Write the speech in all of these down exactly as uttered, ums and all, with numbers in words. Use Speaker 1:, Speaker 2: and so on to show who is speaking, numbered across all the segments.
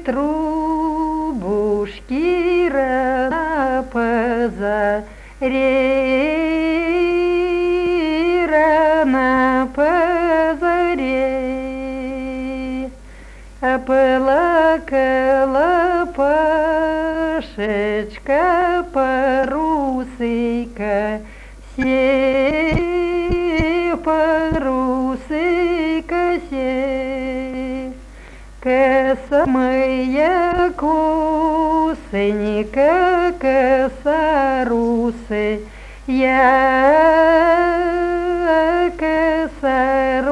Speaker 1: трубушки рано позаре, рано позаре, оплакала Пашечка по русой косе, по русой косе. Коса моя косонька, коса русая, коса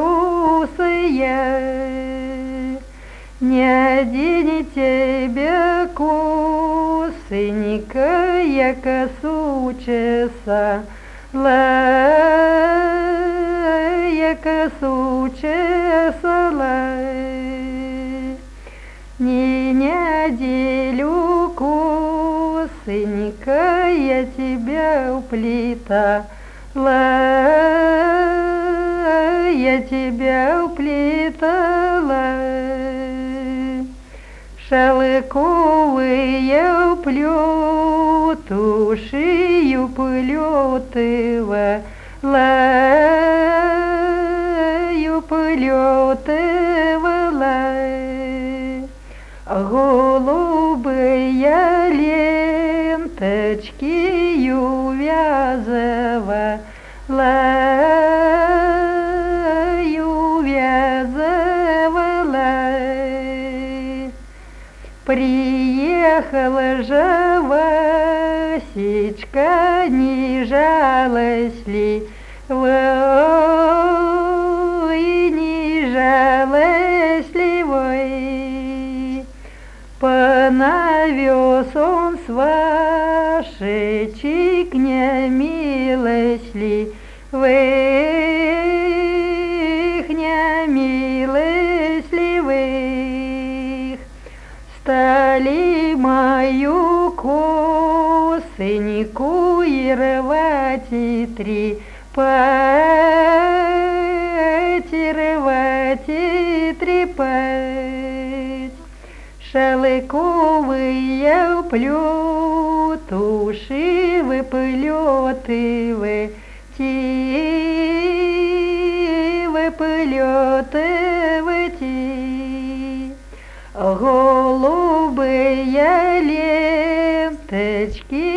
Speaker 1: русая. Не одень тебя, косонька, я косу чесала, я косу чесала. Не неделю, косонька, я тебя уплетала, я тебя уплетала. Шелковые плетуши уплетывала, уплетывала. Голубые ленточки увязывала, увязывала. Приехала же Васечка, не жалостливой, не жалостливой. Понавез он с Вашечек немилостливых, немилостливых. Стали мою косоньку и рвать и трепать, и рвать и трепать. Шелковые плетуши выплетывайте, выплетывайте. Голубые ленточки